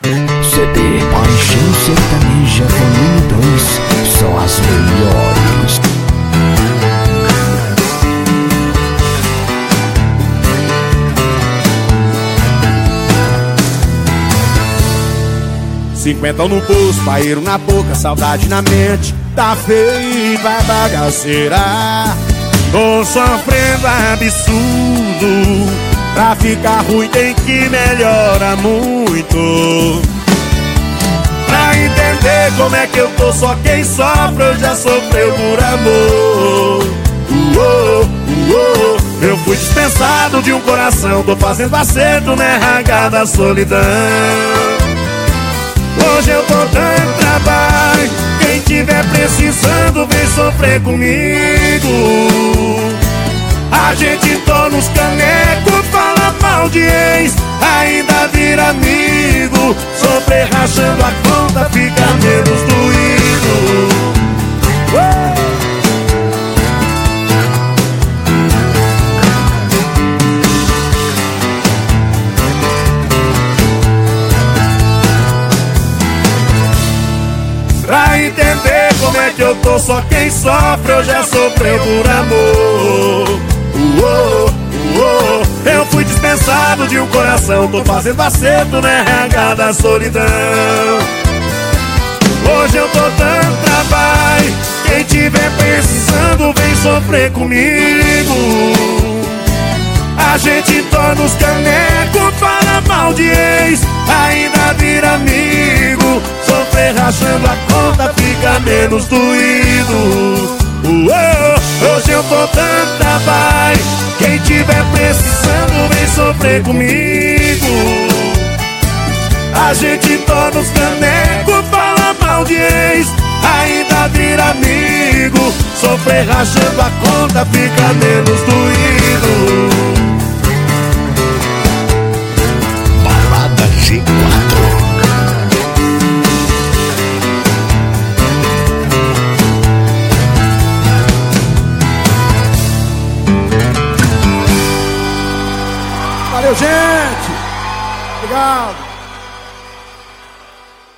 CD Paixão Sertaneja Volume 2, só as melhores. Cinquentão no bolso, paeiro na boca, saudade na mente. Tá feio e vai bagaceira. Tô sofrendo absurdo. Pra ficar ruim tem que melhorar muito. Pra entender como é que eu tô, só quem sofre ou já sofreu por amor. Eu fui dispensado de um coração, tô fazendo acerto na RH da solidão. Hoje eu tô dando trabalho, quem tiver precisando vem sofrer comigo. A gente torna os canecos, fala mal de ex, ainda vira amigo. Sofrer rachando a conta, fica menos doído. Pra entender como é que eu tô, só quem sofre ou já sofreu por amor. Eu fui dispensado de um coração, tô fazendo acerto na RH da solidão. Hoje eu tô dando trabalho, quem tiver precisando vem sofrer comigo. A gente torna os canecos, fala mal de ex, ainda vira amigo. Sofrer rachando a conta, fica menos doído. Hoje eu tô dando trabalho, quem tiver precisando vem sofrer comigo. A gente torna os canecos, fala mal de ex, ainda vira amigo. Sofrer rachando a conta, fica menos doído. Balada G4. Valeu, gente! Obrigado!